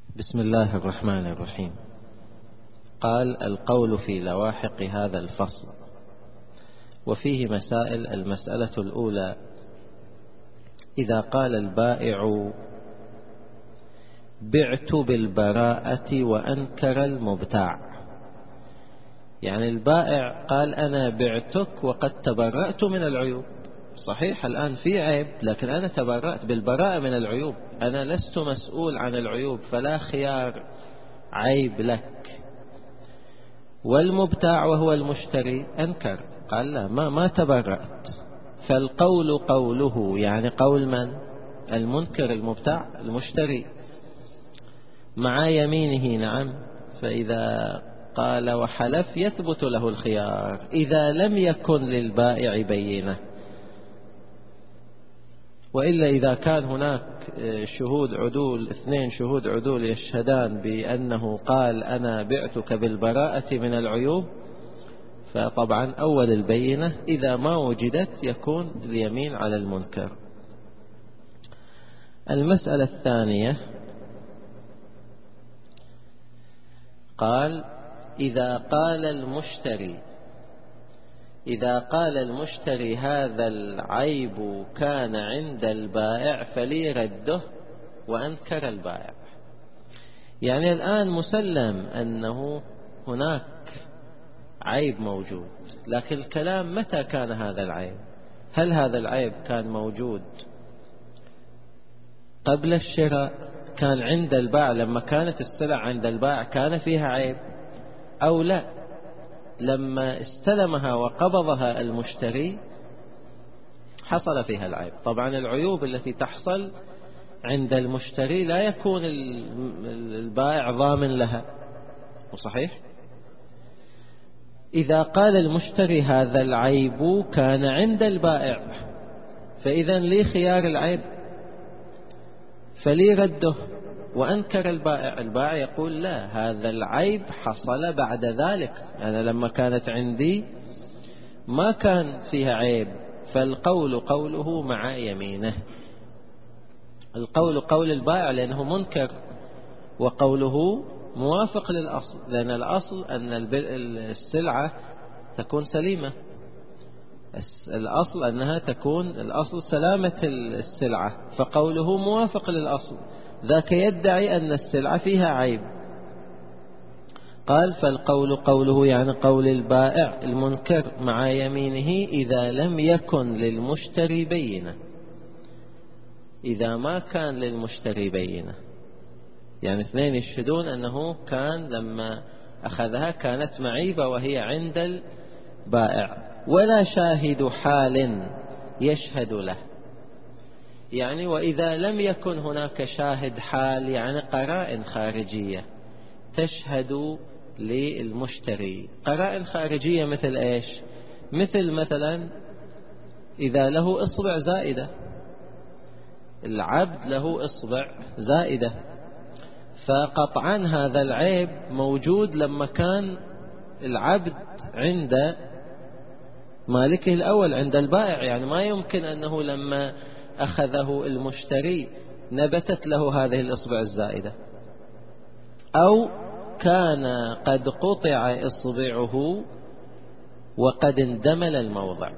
بسم الله الرحمن الرحيم. قال: القول في لواحق هذا الفصل. وفيه مسائل. المسألة الأولى: إذا قال البائع: بعت بالبراءة وأنكر المبتاع، يعني البائع قال أنا بعتك وقد تبرأت من العيوب، صحيح الآن في عيب لكن أنا تبرأت بالبراءة من العيوب، أنا لست مسؤول عن العيوب فلا خيار عيب لك. والمبتاع وهو المشتري أنكر، قال لا، ما تبرأت. فالقول قوله، يعني قول من؟ المنكر المبتاع المشتري، مع يمينه. نعم. فإذا قال وحلف يثبت له الخيار إذا لم يكن للبائع بينة، وإلا إذا كان هناك شهود عدول، 2 شهود عدول يشهدان بأنه قال أنا بعتك بالبراءة من العيوب، فطبعا أول البينة إذا ما وجدت يكون اليمين على المنكر. المسألة الثانية: قال: إذا قال المشتري هذا العيب كان عند البائع فلي رده، وأنكر البائع. يعني الآن مسلم أنه هناك عيب موجود، لكن الكلام متى كان هذا العيب؟ هل هذا العيب كان موجود قبل الشراء؟ كان عند البائع لما كانت السلع عند البائع كان فيها عيب، أو لا لما استلمها وقبضها المشتري حصل فيها العيب؟ طبعا العيوب التي تحصل عند المشتري لا يكون البائع ضامن لها، وصحيح. إذا قال المشتري هذا العيب كان عند البائع، فإذا لي خيار العيب، فلي رده، وأنكر البائع. البائع يقول لا، هذا العيب حصل بعد ذلك، أنا لما كانت عندي ما كان فيها عيب. فالقول قوله مع يمينه. القول قول البائع لأنه منكر، وقوله موافق للأصل، لأن الأصل أن السلعة تكون سليمة، الأصل أنها تكون الأصل سلامة السلعة، فقوله موافق للأصل، ذاك يدعي أن السلعة فيها عيب. قال: فالقول قوله، يعني قول البائع المنكر مع يمينه إذا لم يكن للمشتري بينة. إذا ما كان للمشتري بينة، يعني 2 يشهدون أنه كان لما أخذها كانت معيبة وهي عند البائع، ولا شاهد حال يشهد له. يعني وإذا لم يكن هناك شاهد حال، يعني قرائن خارجية تشهد للمشتري. قرائن خارجية مثل إيش؟ مثلا إذا له إصبع زائدة، العبد له إصبع زائدة، فقطعا هذا العيب موجود لما كان العبد عند مالكه الأول، عند البائع. يعني ما يمكن أنه لما أخذه المشتري نبتت له هذه الإصبع الزائدة، أو كان قد قطع إصبعه وقد اندمل الموضع،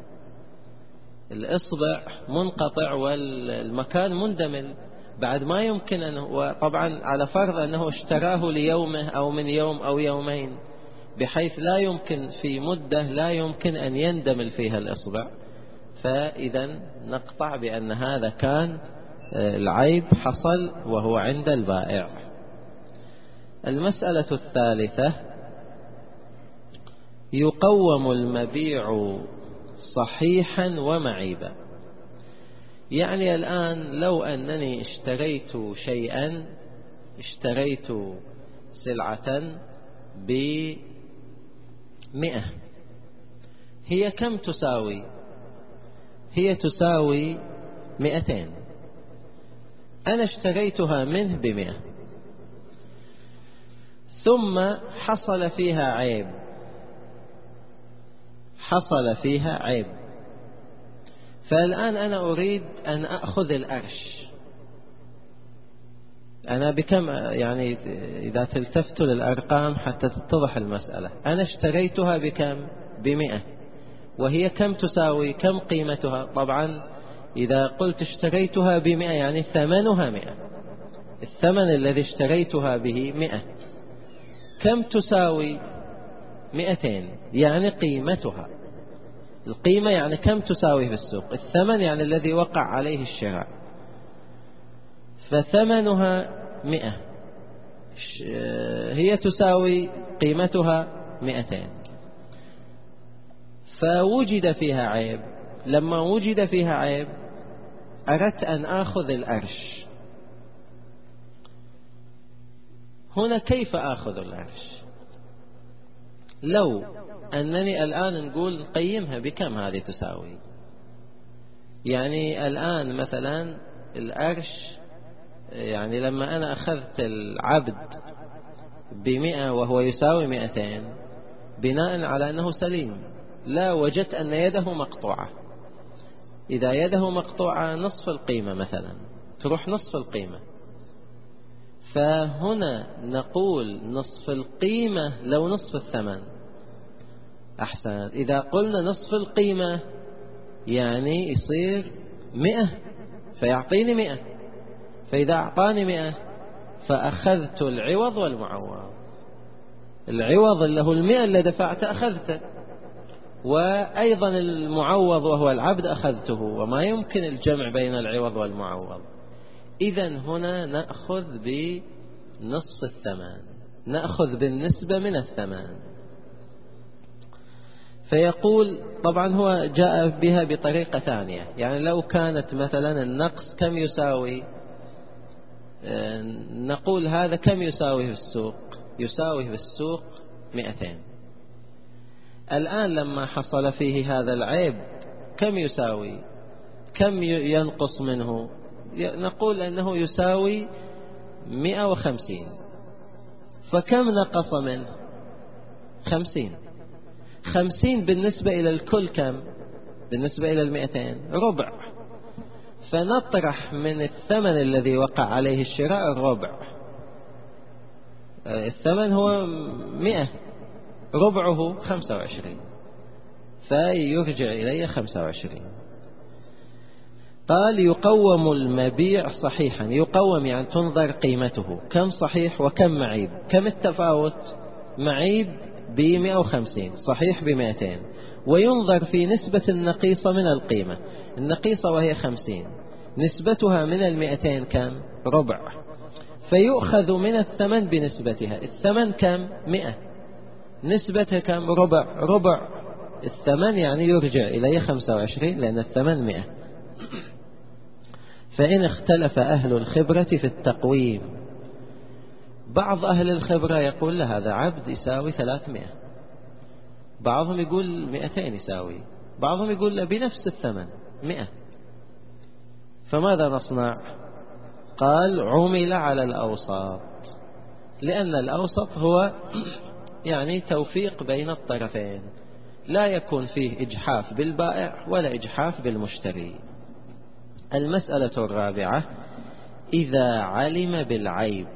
الإصبع منقطع والمكان مندمل، بعد ما يمكن أنه، وطبعا على فرض أنه اشتراه ليومه أو من يوم أو يومين، بحيث لا يمكن في مدة لا يمكن أن يندمل فيها الإصبع، فإذا نقطع بأن هذا كان العيب حصل وهو عند البائع. المسألة الثالثة: يقوم المبيع صحيحا ومعيبا. يعني الآن لو أنني اشتريت شيئا، اشتريت سلعة ب100، هي كم تساوي؟ هي تساوي 200، أنا اشتريتها منه ب100، ثم حصل فيها عيب، فالآن أنا أريد أن أخذ الأرش. أنا بكم يعني إذا تلتفت للأرقام حتى تتضح المسألة. أنا اشتريتها بكم؟ ب100، وهي كم تساوي؟ كم قيمتها؟ طبعا إذا قلت اشتريتها ب100 يعني ثمنها 100، الثمن الذي اشتريتها به 100. كم تساوي؟ 200، يعني قيمتها. القيمة يعني كم تساوي في السوق، الثمن يعني الذي وقع عليه الشراء. فثمنها 100، هي تساوي قيمتها 200. فوجد فيها عيب. لما وجد فيها عيب أردت أن آخذ الأرش. هنا كيف آخذ الأرش؟ لو أنني الآن نقول نقيمها بكم هذه تساوي، يعني الآن مثلا الأرش، يعني لما أنا أخذت العبد ب100 وهو يساوي 200 بناء على أنه سليم، لا وجدت أن يده مقطوعة. إذا يده مقطوعة نصف القيمة مثلا، تروح نصف القيمة. فهنا نقول نصف القيمة لو نصف الثمن أحسن. إذا قلنا نصف القيمة يعني يصير 100، فيعطيني 100. فإذا أعطاني 100 فأخذت العوض والمعوض. العوض اللي هو 100 اللي دفعته أخذته، وأيضا المعوض وهو العبد أخذته، وما يمكن الجمع بين العوض والمعوض. إذن هنا نأخذ بنصف الثمن، نأخذ بالنسبة من الثمن. فيقول طبعا هو جاء بها بطريقة ثانية، يعني لو كانت مثلا النقص كم يساوي، نقول هذا كم يساوي في السوق؟ يساوي في السوق 200. الآن لما حصل فيه هذا العيب كم يساوي؟ كم ينقص منه؟ نقول أنه يساوي 150. فكم نقص منه؟ 50. 50 بالنسبة إلى الكل كم؟ بالنسبة إلى 200 ربع. فنطرح من الثمن الذي وقع عليه الشراء الربع. الثمن هو 100، ربعه 25، فيرجع إليه 25. قال يقوم المبيع صحيحا. يقوم يعني تنظر قيمته كم صحيح وكم معيب. كم التفاوت؟ معيب ب150، صحيح ب200. وينظر في نسبة النقيصة من القيمة. النقيصة وهي 50، نسبتها من 200 كم؟ ربع. فيؤخذ من الثمن بنسبتها. الثمن كم؟ 100، نسبتها كم؟ ربع. ربع الثمن يعني يرجع إليه 25 لأن الثمن 100. فإن اختلف أهل الخبرة في التقويم، بعض أهل الخبرة يقول له هذا عبد يساوي 300، بعضهم يقول 200 يساوي، بعضهم يقول له بنفس الثمن 100. فماذا نصنع؟ قال عمل على الأوسط، لأن الأوسط هو يعني توفيق بين الطرفين، لا يكون فيه إجحاف بالبائع ولا إجحاف بالمشتري. المسألة الرابعة: إذا علم بالعيب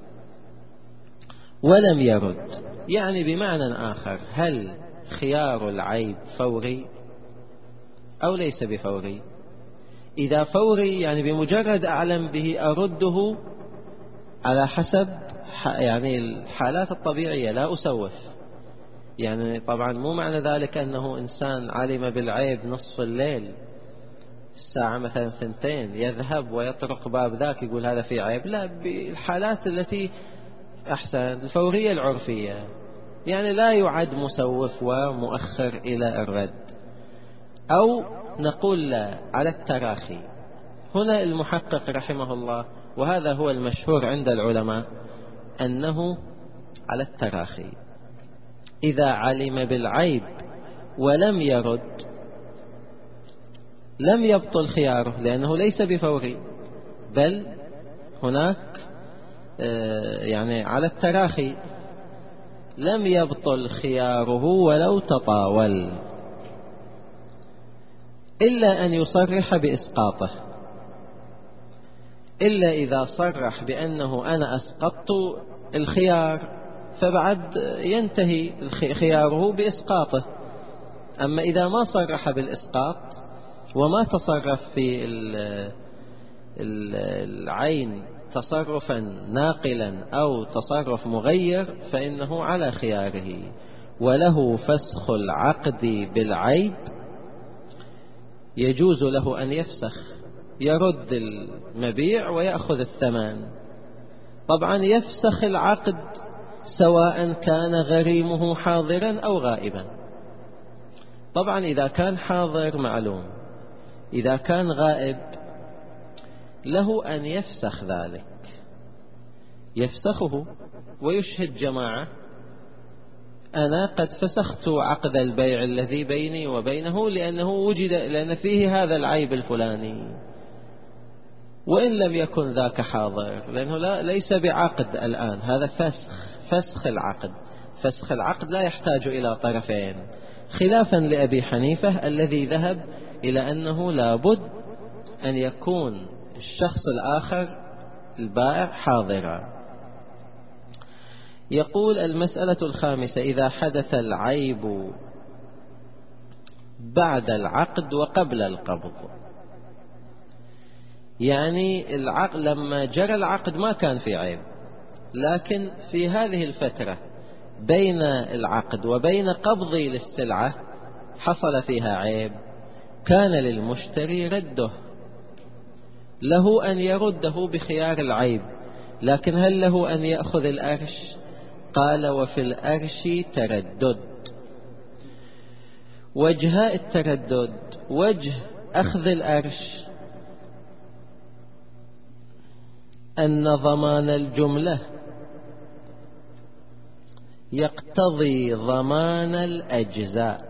ولم يرد، يعني بمعنى آخر، هل خيار العيب فوري أو ليس بفوري؟ إذا فوري يعني بمجرد أعلم به أرده على حسب يعني الحالات الطبيعية، لا أسوف. يعني طبعا مو معنى ذلك أنه إنسان علم بالعيب نصف الليل الساعة مثلا 2 يذهب ويطرق باب ذاك يقول هذا فيه عيب، لا، بالحالات التي أحسن الفورية العرفية، يعني لا يعد مسوف ومؤخر إلى الرد. أو نقول لا، على التراخي. هنا المحقق رحمه الله، وهذا هو المشهور عند العلماء، أنه على التراخي. إذا علم بالعيب ولم يرد لم يبطل خياره، لأنه ليس بفوري، بل هناك يعني على التراخي، لم يبطل خياره ولو تطاول، إلا أن يصرح بإسقاطه. إلا إذا صرح بأنه أنا أسقطت الخيار، فبعد ينتهي خياره بإسقاطه. أما إذا ما صرح بالإسقاط وما تصرف في العين تصرفا ناقلا أو تصرف مغير فإنه على خياره، وله فسخ العقد بالعيب. يجوز له أن يفسخ، يرد المبيع ويأخذ الثمن. طبعا يفسخ العقد سواء كان غريمه حاضرا أو غائبا. طبعا إذا كان حاضر معلوم، إذا كان غائب له أن يفسخ ذلك، يفسخه ويشهد جماعة: أنا قد فسخت عقد البيع الذي بيني وبينه لأن فيه هذا العيب الفلاني، وإن لم يكن ذاك حاضر، لأنه ليس بعقد الآن، هذا فسخ العقد. فسخ العقد لا يحتاج إلى طرفين، خلافا لأبي حنيفة الذي ذهب إلى أنه لابد أن يكون الشخص الآخر البائع حاضرا. يقول: المسألة الخامسة: إذا حدث العيب بعد العقد وقبل القبض. يعني لما جرى العقد ما كان في عيب، لكن في هذه الفترة بين العقد وبين قبضي للسلعة حصل فيها عيب، كان للمشتري رده. له أن يرده بخيار العيب، لكن هل له أن يأخذ الأرش؟ قال: وفي الأرش تردد. وجهاء التردد: وجه أخذ الأرش أن ضمان الجملة يقتضي ضمان الأجزاء.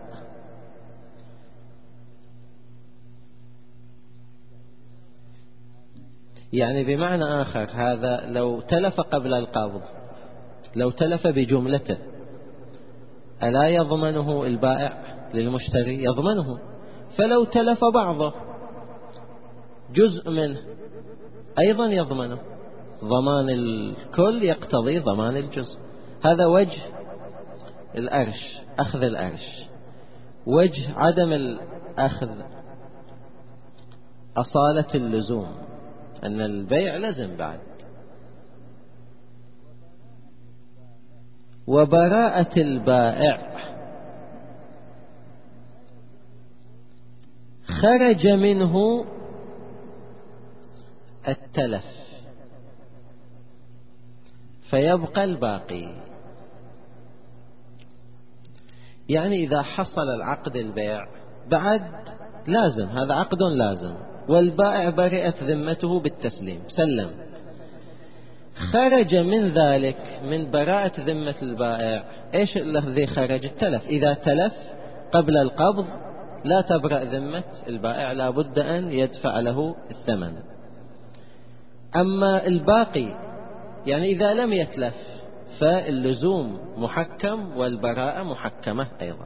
يعني بمعنى آخر، هذا لو تلف قبل القبض، لو تلف بجملته، ألا يضمنه البائع للمشتري؟ يضمنه. فلو تلف بعضه، جزء منه، أيضا يضمنه. ضمان الكل يقتضي ضمان الجزء. هذا وجه الأرش، أخذ الأرش. وجه عدم الأخذ: أصالة اللزوم، أن البيع لزم بعد. وبراءة البائع: خرج منه التلف فيبقى الباقي. يعني إذا حصل العقد البيع بعد لازم، هذا عقد لازم، والبائع برئت ذمته بالتسليم، سلم. خرج من ذلك، من براءة ذمة البائع، إيش الذي خرج؟ التلف. إذا تلف قبل القبض لا تبرأ ذمة البائع، لا بد أن يدفع له الثمن. أما الباقي، يعني إذا لم يتلف فاللزوم محكم والبراءة محكمة أيضا.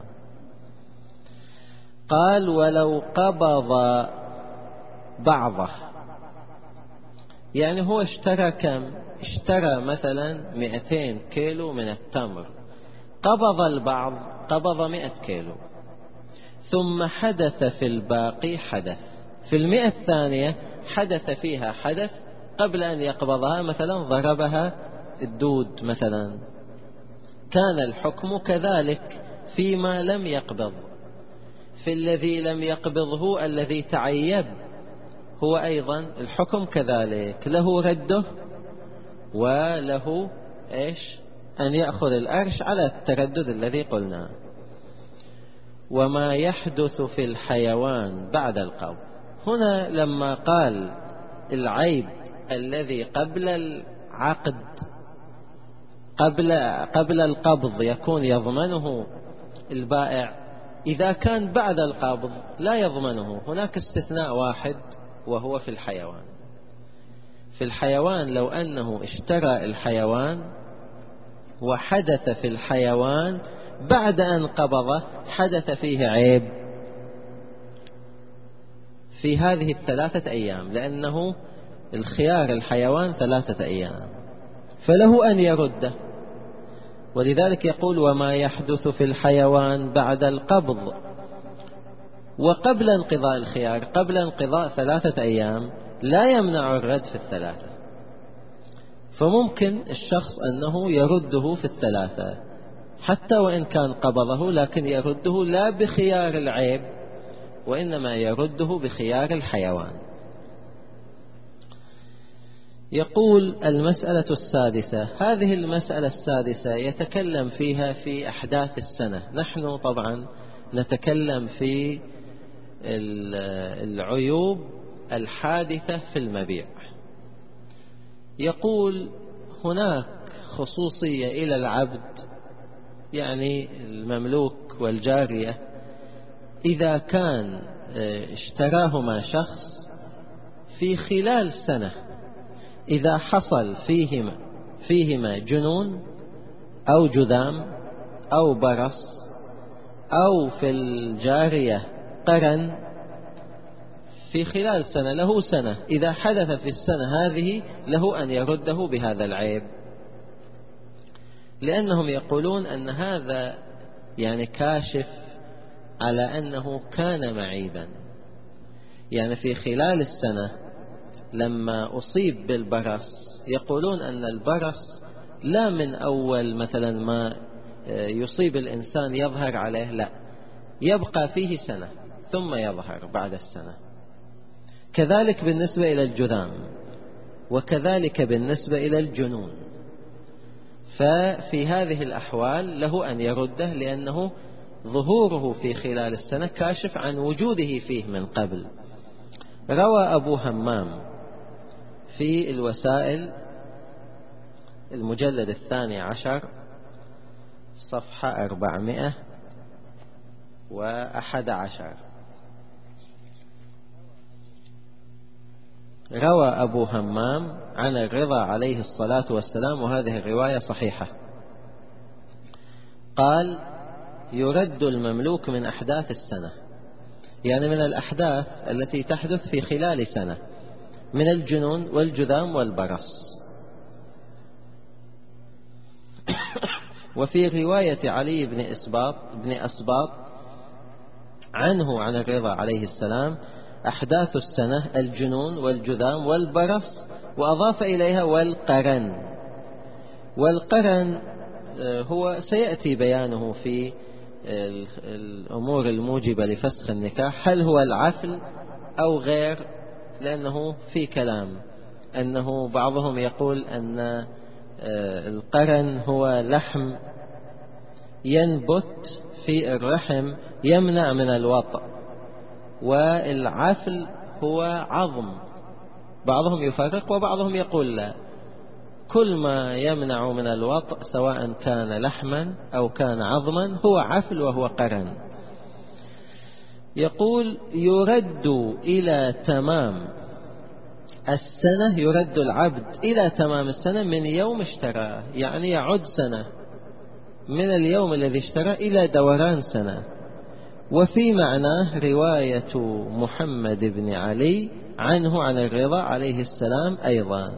قال: ولو قبض بعضه، يعني هو اشترى كم؟ اشترى مثلا 200 كيلو من التمر، قبض البعض، قبض 100 كيلو، ثم حدث في الباقي حدث، في 100 الثانية حدث فيها حدث قبل أن يقبضها، مثلا ضربها الدود مثلا، كان الحكم كذلك فيما لم يقبض. في الذي لم يقبضه الذي تعيب هو أيضا الحكم كذلك، له رده وله إيش؟ أن يأخذ الأرش على التردد الذي قلنا. وما يحدث في الحيوان بعد القبض، هنا لما قال العيب الذي قبل العقد، قبل القبض يكون يضمنه البائع، إذا كان بعد القبض لا يضمنه. هناك استثناء واحد وهو في الحيوان. في الحيوان لو أنه اشترى الحيوان وحدث في الحيوان بعد أن قبضه حدث فيه عيب في هذه 3 أيام، لأنه الخيار الحيوان 3 أيام، فله أن يرده. ولذلك يقول وما يحدث في الحيوان بعد القبض وقبل انقضاء الخيار، قبل انقضاء 3 أيام لا يمنع الرد في 3. فممكن الشخص أنه يرده في 3 حتى وإن كان قبضه، لكن يرده لا بخيار العيب وإنما يرده بخيار الحيوان. يقول المسألة السادسة، هذه المسألة السادسة يتكلم فيها في أحداث السنة. نحن طبعا نتكلم في العيوب الحادثة في المبيع. يقول هناك خصوصية إلى العبد، يعني المملوك والجارية، إذا كان اشتراهما شخص في خلال سنة، إذا حصل فيهما جنون أو جذام أو برص أو في الجارية قرن في خلال سنة، له سنة، إذا حدث في السنة هذه له أن يرده بهذا العيب، لأنهم يقولون أن هذا يعني كاشف على أنه كان معيبا. يعني في خلال السنة لما أصيب بالبرص، يقولون أن البرص لا من أول مثلا ما يصيب الإنسان يظهر عليه، لا، يبقى فيه سنة ثم يظهر بعد السنة. كذلك بالنسبة إلى الجذام، وكذلك بالنسبة إلى الجنون. ففي هذه الأحوال له أن يرده، لأنه ظهوره في خلال السنة كاشف عن وجوده فيه من قبل. روى أبو همام في الوسائل المجلد 12 صفحة 411، روى أبو همام عن الرضا عليه الصلاة والسلام، وهذه الرواية صحيحة، قال يرد المملوك من أحداث السنة، يعني من الأحداث التي تحدث في خلال سنة، من الجنون والجذام والبرص. وفي رواية علي بن أسباط عنه عن الرضا عليه السلام أحداث السنة الجنون والجذام والبرص، وأضاف إليها والقرن. والقرن هو سيأتي بيانه في الأمور الموجبة لفسخ النكاح، هل هو العفل أو غير، لأنه في كلام أنه بعضهم يقول أن القرن هو لحم ينبت في الرحم يمنع من الوطأ، والعفل هو عظم. بعضهم يفرق وبعضهم يقول لا، كل ما يمنع من الوطأ سواء كان لحما أو كان عظما هو عفل وهو قرن. يقول يرد إلى تمام السنة، يرد العبد إلى تمام السنة من يوم اشتراه، يعني يعد سنة من اليوم الذي اشترى إلى دوران سنة. وفي معناه رواية محمد بن علي عنه عن الرضا عليه السلام أيضا.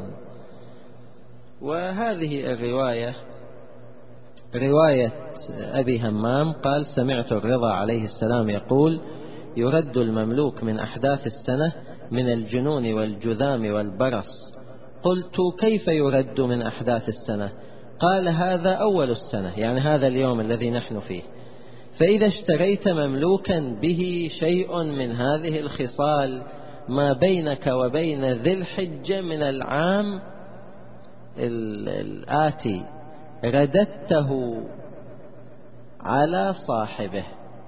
وهذه الرواية رواية أبي همام قال سمعت الرضا عليه السلام يقول يرد المملوك من أحداث السنة من الجنون والجذام والبرص. قلت كيف يرد من أحداث السنة؟ قال هذا أول السنة، يعني هذا اليوم الذي نحن فيه. فإذا اشتريت مملوكا به شيء من هذه الخصال ما بينك وبين ذي الحجة من العام الآتي رددته على صاحبه.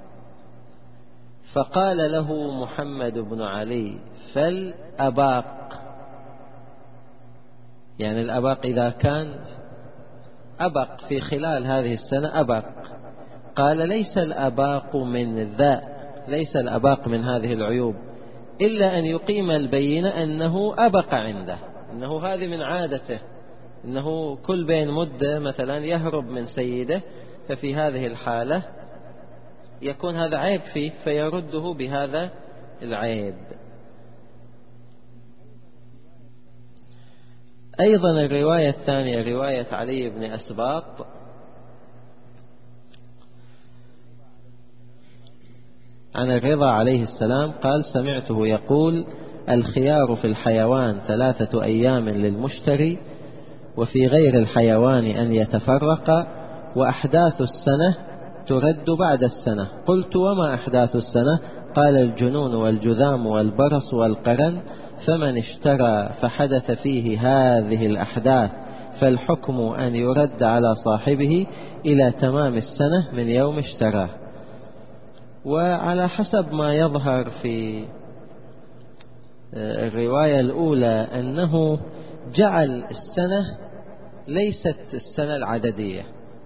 فقال له محمد بن علي فالأباق، يعني الأباق إذا كان أبق في خلال هذه السنة أبق. قال ليس الأباق من ذا، ليس الأباق من هذه العيوب، إلا أن يقيم البينة أنه أبق عنده، أنه هذه من عادته، أنه كل بين مدة مثلا يهرب من سيده، ففي هذه الحالة يكون هذا عيب فيه فيرده بهذا العيب. أيضا الرواية الثانية رواية علي بن أسباط عن الرضا عليه السلام قال: سمعته يقول: الخيار في الحيوان 3 أيام للمشتري، وفي غير الحيوان أن يتفرق، وأحداث السنة ترد بعد السنة. قلت: وما أحداث السنة؟ قال: الجنون والجذام والبرص والقرن، فمن اشترى فحدث فيه هذه الأحداث فالحكم أن يرد على صاحبه إلى تمام السنة من يوم اشتراه. وعلى حسب ما يظهر في الرواية الأولى أنه جعل السنة ليست السنة العددية،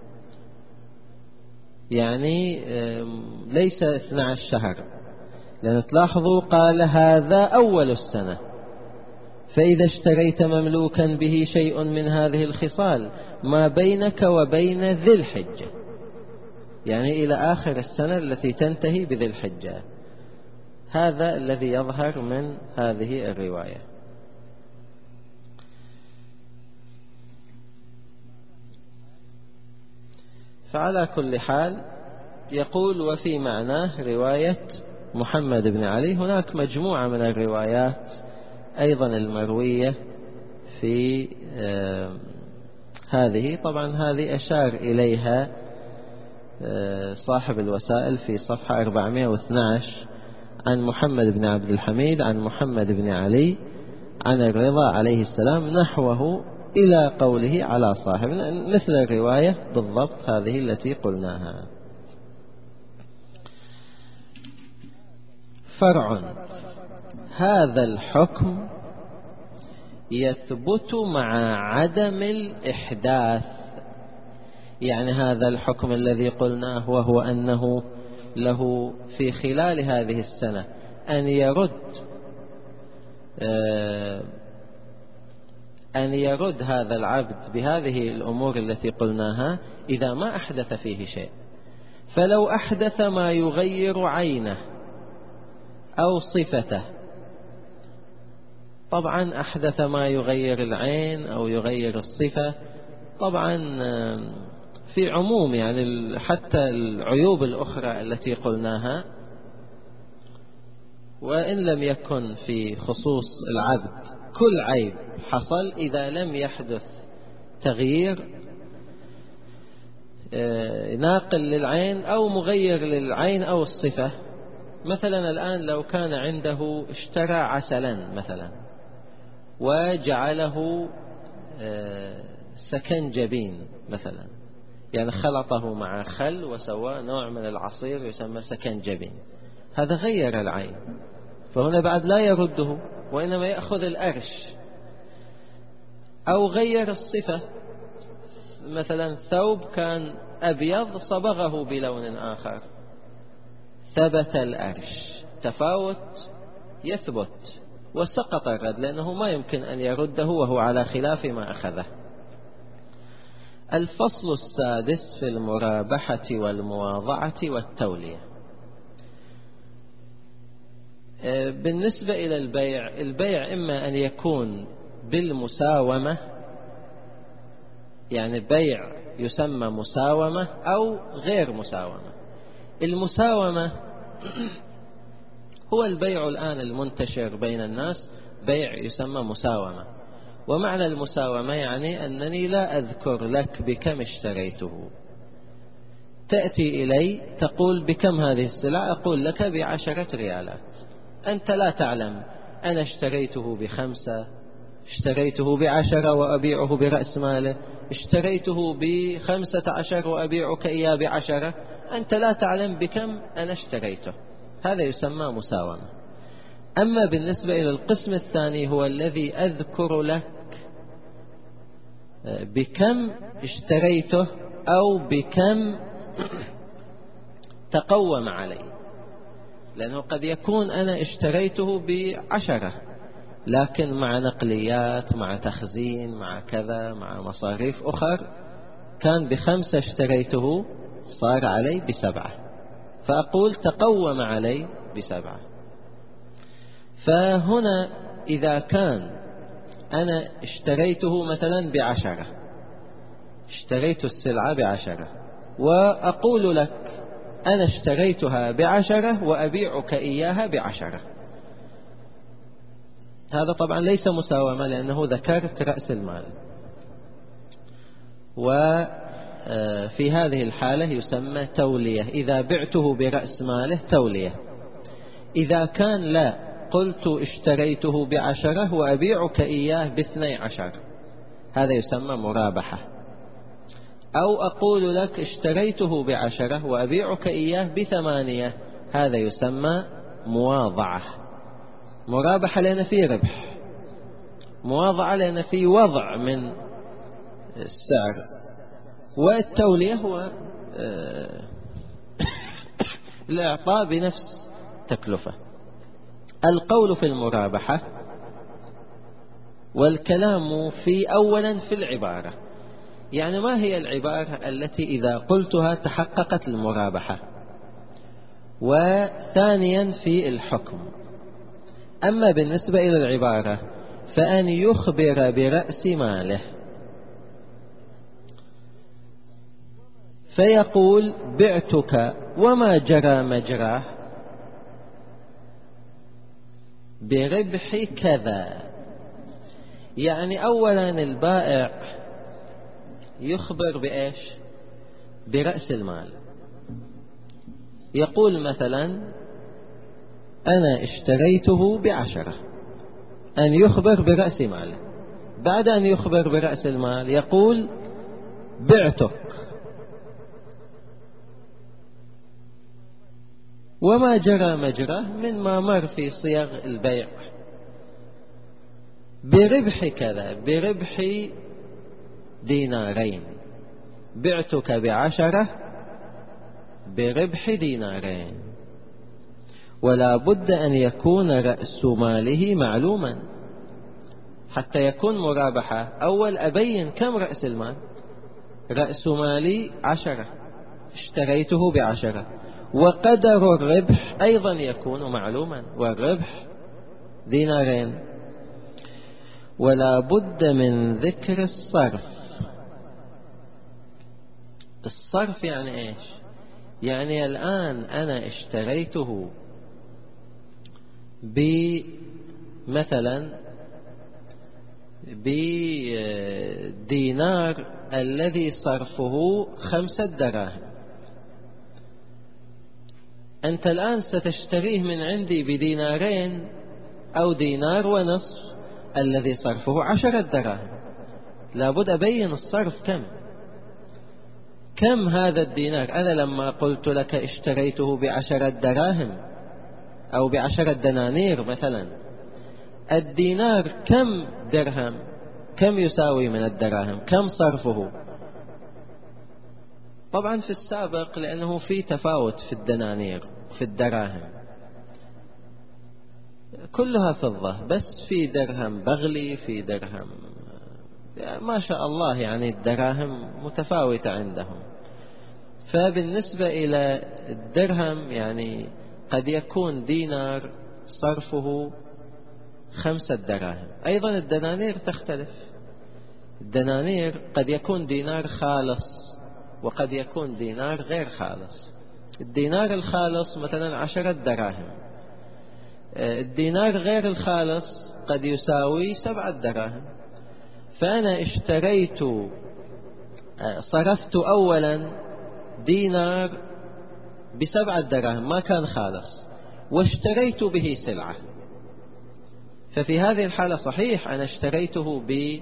يعني ليس 12 شهر، لأن تلاحظوا قال: هذا أول السنة، فإذا اشتريت مملوكا به شيء من هذه الخصال ما بينك وبين ذي الحجة، يعني إلى آخر السنة التي تنتهي بذي الحجة. هذا الذي يظهر من هذه الرواية. فعلى كل حال يقول: وفي معناه رواية محمد بن علي. هناك مجموعة من الروايات أيضا المروية في هذه، طبعا هذه أشار إليها صاحب الوسائل في صفحة 412 عن محمد بن عبد الحميد عن محمد بن علي عن الرضا عليه السلام نحوه إلى قوله على صاحب، مثل الرواية بالضبط هذه التي قلناها. فرع: هذا الحكم يثبت مع عدم الإحداث، يعني هذا الحكم الذي قلناه وهو أنه له في خلال هذه السنة أن يرد هذا العبد بهذه الأمور التي قلناها إذا ما أحدث فيه شيء. فلو أحدث ما يغير عينه أو صفته، طبعا أحدث ما يغير العين أو يغير الصفة، طبعا في عموم يعني حتى العيوب الأخرى التي قلناها، وإن لم يكن في خصوص العبد كل عيب حصل إذا لم يحدث تغيير ناقل للعين أو مغير للعين أو الصفة. مثلا الآن لو كان عنده اشترى عسلا مثلا وجعله سكنجبين مثلا، يعني خلطه مع خل وسوى نوع من العصير يسمى سكنجبين، هذا غير العين، فهنا بعد لا يرده وإنما يأخذ الأرش. أو غير الصفة، مثلا ثوب كان أبيض صبغه بلون آخر، ثبت الأرش، تفاوت يثبت وسقط الرد، لأنه ما يمكن أن يرده وهو على خلاف ما أخذه. الفصل السادس في المرابحة والمواضعة والتولية. بالنسبة إلى البيع إما أن يكون بالمساومة، يعني البيع يسمى مساومة أو غير مساومة. المساومة هو البيع الآن المنتشر بين الناس، بيع يسمى مساومة. ومعنى المساومة يعني أنني لا أذكر لك بكم اشتريته، تأتي إلي تقول بكم هذه السلعة، أقول لك ب10 ريالات، أنت لا تعلم أنا اشتريته ب5، اشتريته ب10 وأبيعه برأس ماله، اشتريته ب15 وأبيعك إياه ب10، أنت لا تعلم بكم أنا اشتريته، هذا يسمى مساومة. أما بالنسبة إلى القسم الثاني هو الذي أذكر لك بكم اشتريته أو بكم تقوم علي، لأنه قد يكون أنا اشتريته ب10 لكن مع نقليات مع تخزين مع كذا مع مصاريف أخر كان ب5 اشتريته صار علي ب7، فأقول تقوم علي ب7. فهنا إذا كان أنا اشتريته مثلا ب10، اشتريت السلعة ب10، وأقول لك أنا اشتريتها ب10 وأبيعك إياها ب10. هذا طبعا ليس مساومة، لأنه ذكرت رأس المال، وفي هذه الحالة يسمى تولية. إذا بعته برأس ماله تولية. إذا كان لا، قلت اشتريته ب10 وأبيعك إياه ب12، هذا يسمى مرابحة. أو أقول لك اشتريته ب10 وأبيعك إياه ب8، هذا يسمى مواضعة. مرابحة لأن فيه ربح، مواضعة لأن فيه وضع من السعر، والتولية هو الإعطاء بنفس تكلفة. القول في المرابحة والكلام في أولا في العبارة، يعني ما هي العبارة التي إذا قلتها تحققت المرابحة، وثانيا في الحكم. أما بالنسبة إلى العبارة فأن يخبر برأس ماله فيقول بعتك وما جرى مجراه بربح كذا. يعني أولا البائع يخبر بإيش؟ برأس المال. يقول مثلا أنا اشتريته ب10، أن يخبر برأس ماله. بعد أن يخبر برأس المال يقول بعتك وما جرى مجراه من ما مر في صيغ البيع بربح كذا، بربح دينارين. بعتك ب10 بربح دينارين. ولا بد أن يكون رأس ماله معلوما حتى يكون مرابحة. أول أبين كم رأس المال. رأس مالي 10، اشتريته ب10، وقدر الربح أيضا يكون معلوما، والربح دينارين. ولا بد من ذكر الصرف. الصرف يعني إيش؟ يعني الآن أنا اشتريته مثلا بدينار الذي صرفه 5 دراهم. أنت الآن ستشتريه من عندي بدينارين أو دينار ونصف الذي صرفه 10 دراهم. لابد أبين الصرف كم هذا الدينار. أنا لما قلت لك اشتريته ب10 دراهم أو ب10 دنانير مثلا، الدينار كم درهم؟ كم يساوي من الدراهم؟ كم صرفه؟ طبعا في السابق لأنه في تفاوت في الدنانير في الدراهم، كلها فضة، بس في درهم بغلي، في درهم ما شاء الله، يعني الدراهم متفاوتة عندهم. فبالنسبة إلى الدرهم يعني قد يكون دينار صرفه 5 دراهم. أيضا الدنانير تختلف. الدنانير قد يكون دينار خالص وقد يكون دينار غير خالص. الدينار الخالص مثلا 10 دراهم، الدينار غير الخالص قد يساوي 7 دراهم. فأنا صرفت أولا دينار ب7 دراهم ما كان خالص، واشتريت به سلعة. ففي هذه الحالة صحيح أنا اشتريته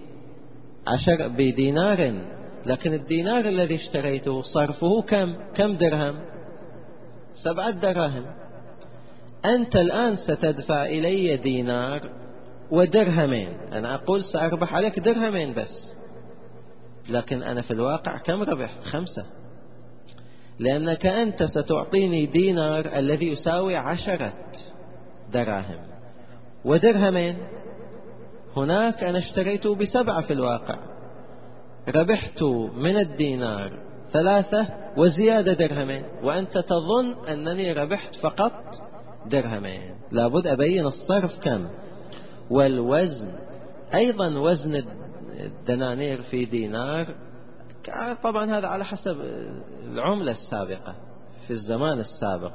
بدينار، لكن الدينار الذي اشتريته صرفه كم درهم؟ 7 دراهم. أنت الآن ستدفع إلي دينار ودرهمين. أنا أقول سأربح عليك درهمين بس، لكن أنا في الواقع كم ربحت؟ 5، لأنك أنت ستعطيني دينار الذي يساوي 10 دراهم ودرهمين. هناك أنا اشتريته ب7 في الواقع، ربحت من الدينار 3 وزيادة درهمين، وأنت تظن أنني ربحت فقط درهمين. لابد أبين الصرف كم، والوزن أيضا وزن الدنانير في دينار، طبعا هذا على حسب العملة السابقة في الزمان السابق،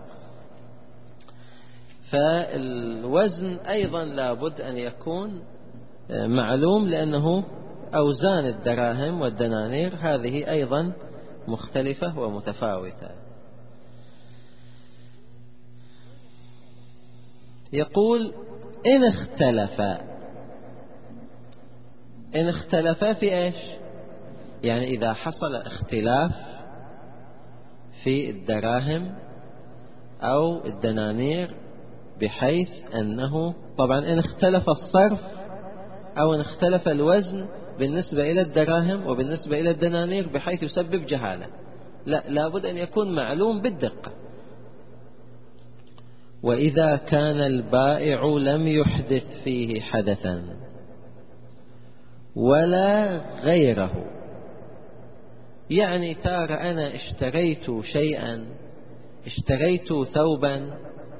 فالوزن أيضا لابد أن يكون معلوم، لأنه أوزان الدراهم والدنانير هذه أيضا مختلفة ومتفاوتة. يقول إن اختلفا في إيش؟ يعني إذا حصل اختلاف في الدراهم أو الدنانير، بحيث أنه طبعا إن اختلف الصرف أو إن اختلف الوزن بالنسبة إلى الدراهم وبالنسبة إلى الدنانير بحيث يسبب جهالة، لا، لابد أن يكون معلوم بالدقة. وإذا كان البائع لم يحدث فيه حدثا ولا غيره، يعني ترى أنا اشتريت شيئا، اشتريت ثوبا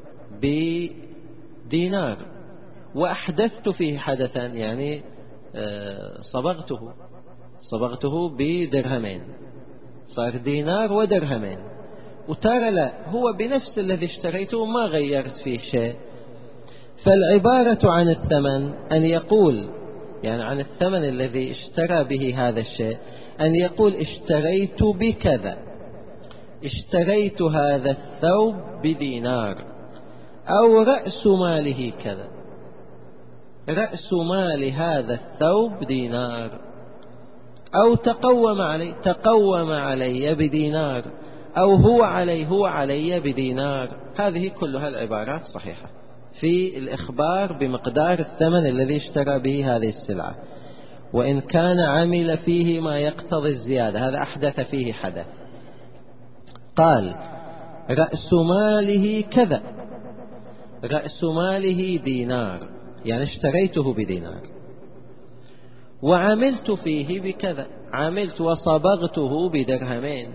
بدينار وأحدثت فيه حدثا، يعني صبغته بدرهمين، صار دينار ودرهمين، وترى لا، هو بنفس الذي اشتريته ما غيرت فيه شيء. فالعبارة عن الثمن أن يقول، يعني عن الثمن الذي اشترى به هذا الشيء، أن يقول اشتريت بكذا، اشتريت هذا الثوب بدينار، أو رأس ماله كذا، رأس مال هذا الثوب دينار، أو تقوم علي بدينار، أو هو علي بدينار. هذه كلها العبارات صحيحة في الإخبار بمقدار الثمن الذي اشترى به هذه السلعة. وإن كان عمل فيه ما يقتضي الزيادة، هذا أحدث فيه حدث، قال رأس ماله كذا، رأس ماله دينار، يعني اشتريته بدينار، وعملت فيه بكذا، عملت وصبغته بدرهمين،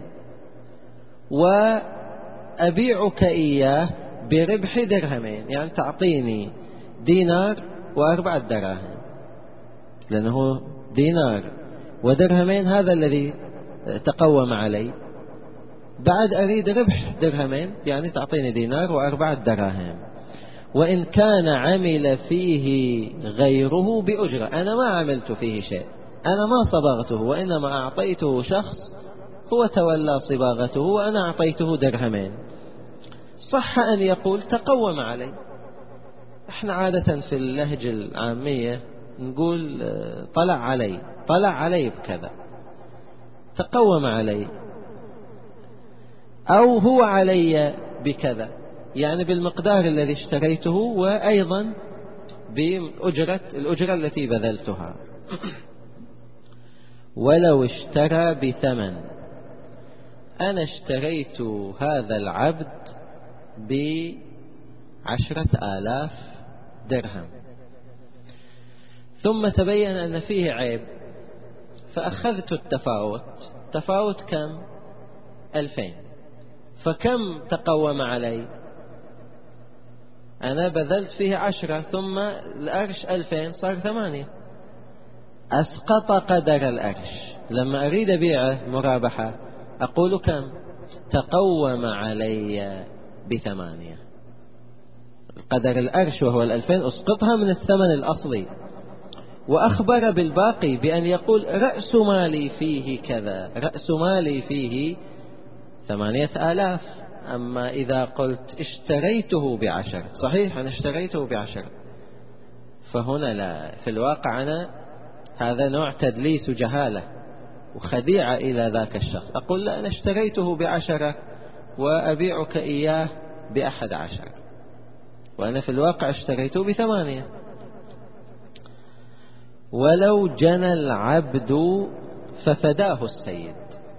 وأبيعك إياه بربح درهمين، يعني تعطيني دينار و4 دراهم، لأنه دينار ودرهمين هذا الذي تقوم علي، بعد أريد ربح درهمين، يعني تعطيني دينار و4 دراهم. وإن كان عمل فيه غيره بأجرة، أنا ما عملت فيه شيء، أنا ما صبغته، وإنما أعطيته شخص هو تولى صباغته وأنا أعطيته درهمين، صح أن يقول تقوم علي. احنا عادة في اللهجة العامية نقول طلع علي بكذا، تقوم علي، أو هو علي بكذا، يعني بالمقدار الذي اشتريته، وأيضا الأجرة التي بذلتها. ولو اشترى بثمن، أنا اشتريت هذا العبد ب10,000 درهم، ثم تبين أن فيه عيب، فأخذت التفاوت كم؟ 2000، فكم تقوم علي؟ أنا بذلت فيه 10، ثم الأرش 2000 صار 8، أسقط قدر الأرش. لما أريد أبيعه مرابحة أقول كم؟ تقوم علي ب8، قدر الأرش وهو 2000 أسقطها من الثمن الأصلي، وأخبر بالباقي بأن يقول رأس مالي فيه كذا، رأس مالي فيه 8,000. أما إذا قلت اشتريته ب10، صحيح أنا اشتريته ب10، فهنا لا، في الواقع أنا هذا نوع تدليس وجهالة وخديعة إلى ذاك الشخص. أقول لا، أنا اشتريته ب10 وأبيعك إياه ب11، وأنا في الواقع اشتريته ب8. ولو جنى العبد ففداه السيد،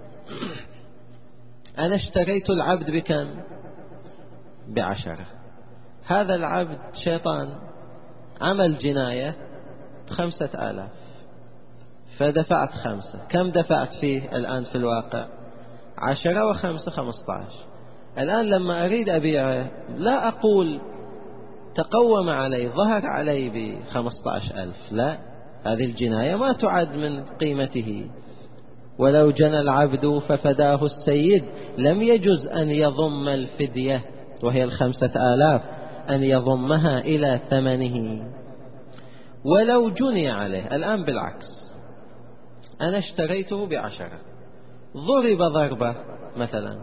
أنا اشتريت العبد بكم؟ ب10، هذا العبد شيطان عمل جناية ب5,000، فدفعت 5، كم دفعت فيه الآن في الواقع؟ 10 و5 15. الآن لما أريد أبيعه لا أقول تقوم علي، ظهر علي ب15,000، لا، هذه الجناية ما تعد من قيمته. ولو جنى العبد ففداه السيد لم يجز أن يضم الفدية وهي 5000 أن يضمها إلى ثمنه. ولو جني عليه الآن بالعكس، أنا اشتريته ب10، ضرب ضربة مثلا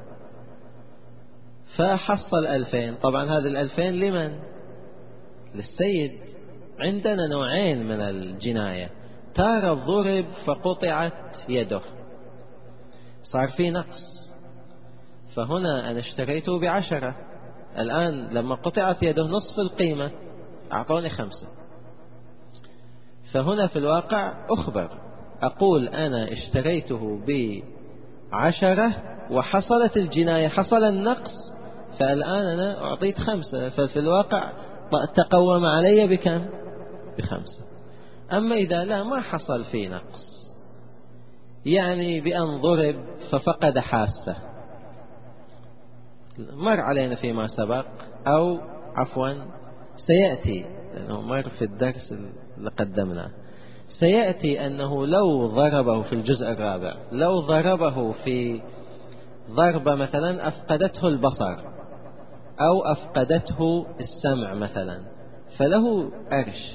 فحصل 2000. طبعا هذه 2000 لمن؟ للسيد. عندنا نوعين من الجناية، تارة ضرب فقطعت يده صار في نقص، فهنا أنا اشتريته ب10، الآن لما قطعت يده نصف القيمة أعطوني 5. فهنا في الواقع أخبر أقول أنا اشتريته ب10 وحصلت الجناية، حصل النقص، فالآن أنا أعطيت 5، ففي الواقع تقوم علي بكم؟ ب5. أما إذا لا ما حصل فيه نقص، يعني بأن ضرب ففقد حاسة، مر علينا فيما سبق أو عفوا سيأتي لأنه مر في الدرس اللي قدمناه، سيأتي أنه لو ضربه في الجزء الرابع، لو ضربه في ضربة مثلا أفقدته البصر أو أفقدته السمع مثلا، فله أرش.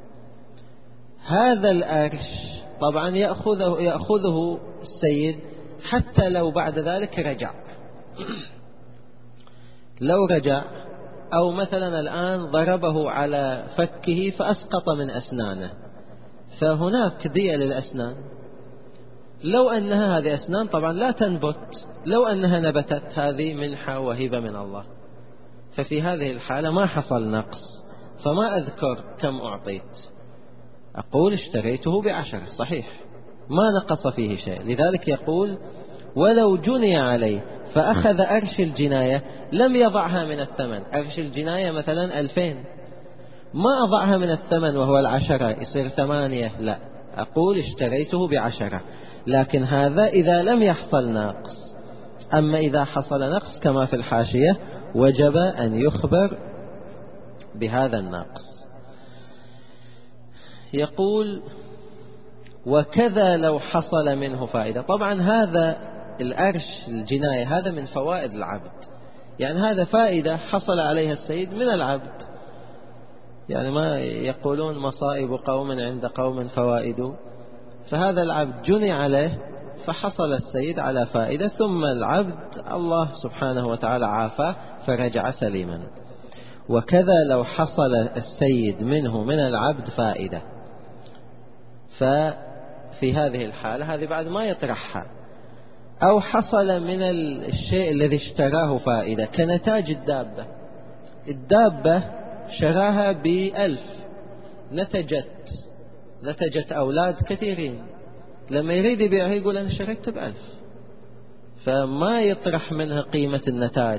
هذا الأرش طبعا يأخذه السيد حتى لو بعد ذلك رجع. لو رجع أو مثلا الآن ضربه على فكه فأسقط من أسنانه، فهناك دية للأسنان. لو أنها هذه أسنان طبعا لا تنبت، لو أنها نبتت هذه منحة وهبة من الله، ففي هذه الحالة ما حصل نقص، فما أذكر كم أعطيت، أقول اشتريته ب10 صحيح ما نقص فيه شيء. لذلك يقول ولو جني عليه فأخذ أرش الجناية لم يضعها من الثمن. أرش الجناية مثلا 2000، ما أضعها من الثمن وهو 10 يصير 8، لا، أقول اشتريته ب10، لكن هذا إذا لم يحصل نقص. أما إذا حصل نقص كما في الحاشية وجب أن يخبر بهذا النقص. يقول وكذا لو حصل منه فائدة. طبعا هذا الأرش الجناية هذا من فوائد العبد، يعني هذا فائدة حصل عليها السيد من العبد، يعني ما يقولون مصائب قوم عند قوم فوائد، فهذا العبد جني عليه فحصل السيد على فائدة، ثم العبد الله سبحانه وتعالى عافاه فرجع سليما. وكذا لو حصل السيد منه من العبد فائدة، ففي هذه الحالة هذه بعد ما يطرحها. أو حصل من الشيء الذي اشتراه فائدة كنتاج الدابة، الدابة شراها ب1000 نتجت أولاد كثيرين، لما يريد يبيعها يقول أنا شريت ب1000، فما يطرح منها قيمة النتاج.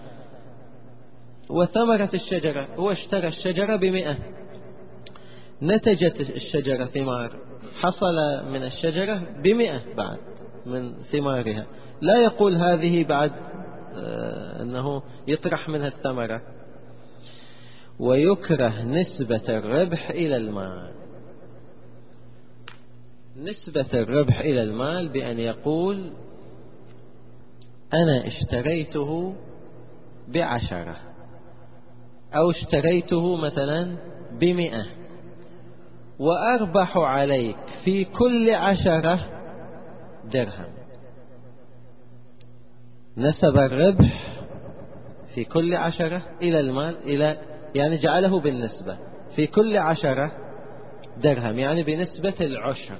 وثمرة الشجرة هو اشترى الشجرة ب100، نتجت الشجرة ثمار، حصل من الشجرة ب100 بعد من ثمارها، لا يقول هذه بعد أنه يطرح منها الثمرة. ويكره نسبة الربح إلى المال، نسبة الربح إلى المال بأن يقول أنا اشتريته ب10 أو اشتريته مثلا ب100 وأربح عليك في كل 10 درهم. نسب الربح في كل 10 إلى المال، يعني جعله بالنسبة في كل 10 درهم، يعني بنسبة العشر.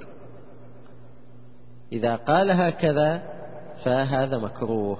إذا قال هكذا فهذا مكروه،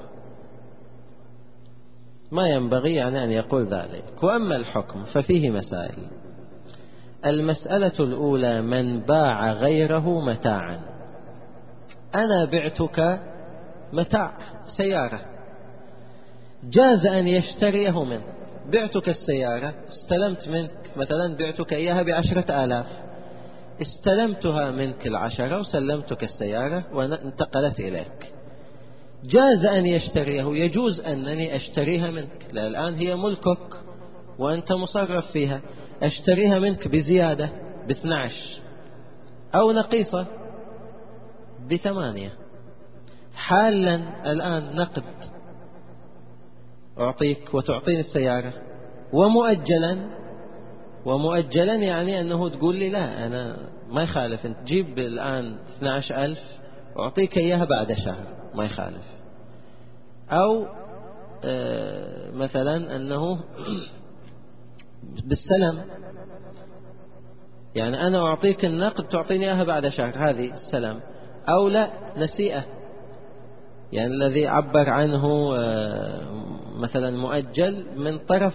ما ينبغي يعني أن يقول ذلك. وأما الحكم ففيه مسائل. المسألة الأولى من باع غيره متاعا. أنا بعتك متاع سيارة، جاز أن يشتريه منك. بعتك السيارة، استلمت منك مثلا، بعتك إياها ب10,000، استلمتها منك 10 وسلمتك السيارة وانتقلت إليك. جاز أن يشتريه، يجوز أنني أشتريها منك، لا الآن هي ملكك وأنت مصرف فيها، أشتريها منك بزيادة ب12، أو نقيصة ب8. حالا الآن نقد أعطيك وتعطيني السيارة، ومؤجلا يعني أنه تقول لي لا أنا ما يخالف، أنت تجيب الآن 12,000 أعطيك إياها بعد شهر، ما يخالف. أو مثلا أنه بالسلم، يعني أنا أعطيك النقد تعطيني إياها بعد شهر، هذه السلام. أو لا نسيئة، يعني الذي عبر عنه مثلا مؤجل من طرف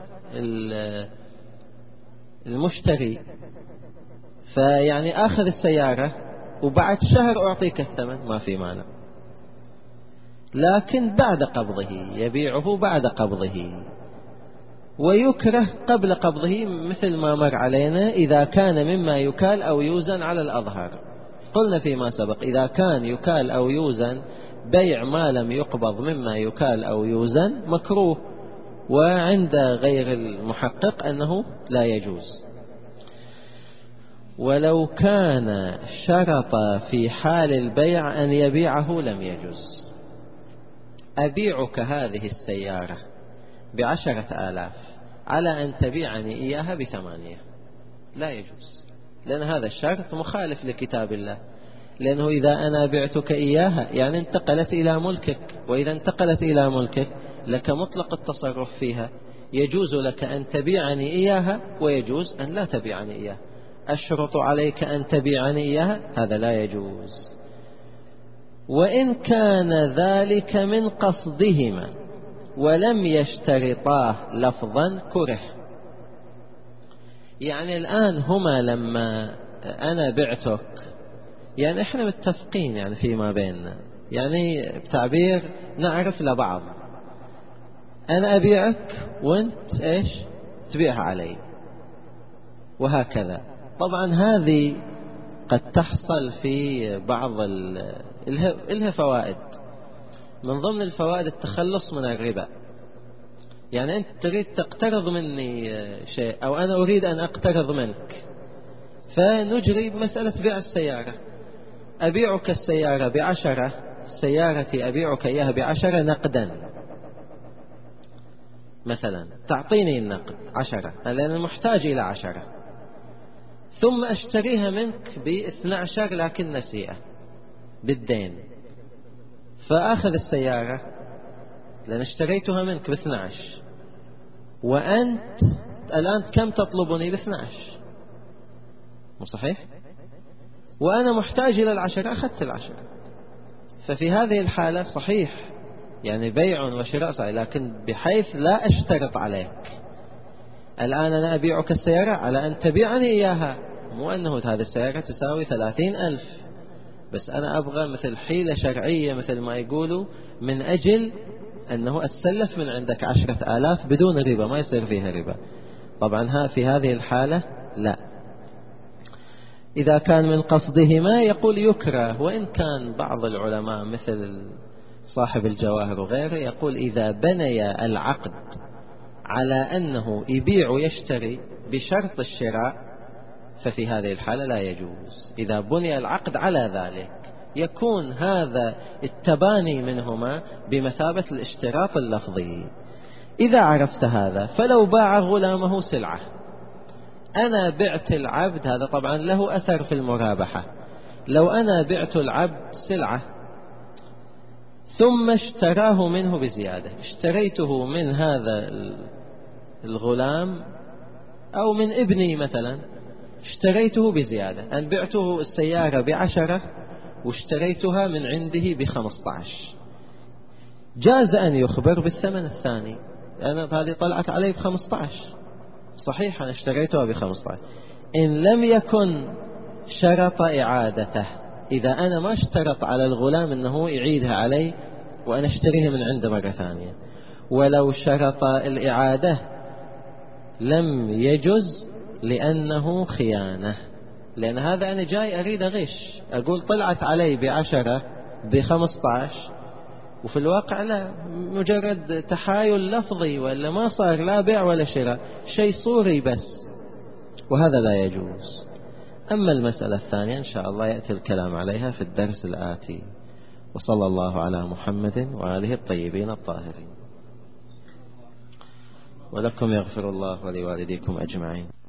المشتري، فيعني آخذ السيارة وبعد شهر أعطيك الثمن، ما في مانع، لكن بعد قبضه، يبيعه بعد قبضه. ويكره قبل قبضه مثل ما مر علينا إذا كان مما يكال أو يوزن على الأظهر. قلنا فيما سبق إذا كان يكال أو يوزن، بيع ما لم يقبض مما يكال أو يوزن مكروه، وعند غير المحقق أنه لا يجوز. ولو كان شرط في حال البيع أن يبيعه لم يجوز. أبيعك هذه السيارة ب10,000 على أن تبيعني إياها ب8، لا يجوز، لأن هذا الشرط مخالف لكتاب الله. لأنه إذا أنا بعتك إياها يعني انتقلت إلى ملكك، وإذا انتقلت إلى ملكك لك مطلق التصرف فيها، يجوز لك أن تبيعني إياها ويجوز أن لا تبيعني إياها. أشرط عليك أن تبيعني إياها، هذا لا يجوز. وإن كان ذلك من قصدهما ولم يشترطاه لفظا كره. يعني الآن هما لما أنا بعتك، يعني إحنا متفقين يعني فيما بيننا، يعني بتعبير نعرف لبعض، أنا أبيعك وأنت إيش تبيعها علي، وهكذا. طبعا هذه قد تحصل في بعض إلها فوائد. من ضمن الفوائد التخلص من الربا. يعني أنت تريد تقترض مني شيء أو أنا أريد أن أقترض منك، فنجري بمسألة بيع السيارة. أبيعك السيارة ب10، سيارتي أبيعك إياها ب10 نقدا مثلا، تعطيني النقد 10 لأن محتاج إلى 10، ثم أشتريها منك ب12 لكن نسيئة بالدين، فأخذ السيارة لأن اشتريتها منك ب12، وأنت الآن كم تطلبني ب12، مو صحيح؟ وأنا محتاج إلى 10 أخذت 10. ففي هذه الحالة صحيح يعني بيع وشراء صحيح، لكن بحيث لا أشترط عليك. الآن أنا أبيعك السيارة على أن تبيعني إياها، مو أنه هذه السيارة تساوي 30,000، بس أنا أبغى مثل حيلة شرعية مثل ما يقولوا، من أجل أنه أتسلف من عندك 10,000 بدون ربا، ما يصير فيها ربا. طبعا في هذه الحالة لا. إذا كان من قصدهما يقول يكره، وإن كان بعض العلماء مثل صاحب الجواهر وغيره يقول إذا بني العقد على أنه يبيع ويشتري بشرط الشراء ففي هذه الحالة لا يجوز. إذا بني العقد على ذلك يكون هذا التباني منهما بمثابة الاشتراط اللفظي. إذا عرفت هذا، فلو باع غلامه سلعة، أنا بعت العبد، هذا طبعا له أثر في المرابحة. لو أنا بعت العبد سلعة ثم اشتراه منه بزيادة، اشتريته من هذا الغلام أو من ابني مثلا، اشتريته بزيادة، أن بعته السيارة ب10 واشتريتها من عنده ب15، جاز أن يخبر بالثمن الثاني، أنا هذه طلعت علي ب15، صحيح أنا اشتريتها ب15. إن لم يكن شرط إعادته، إذا أنا ما اشترط على الغلام أنه يعيدها علي وأنا اشتريها من عنده مرة ثانية، ولو شرط الإعادة لم يجز لأنه خيانة. لأن هذا أنا جاي أريد أغش، أقول طلعت علي ب10 ب15، وفي الواقع لا، مجرد تحايل لفظي، ولا ما صار لا بيع ولا شراء، شيء صوري بس، وهذا لا يجوز. أما المسألة الثانية إن شاء الله يأتي الكلام عليها في الدرس الآتي. وصلى الله على محمد وآله الطيبين الطاهرين. ولكم يغفر الله ولوالديكم أجمعين.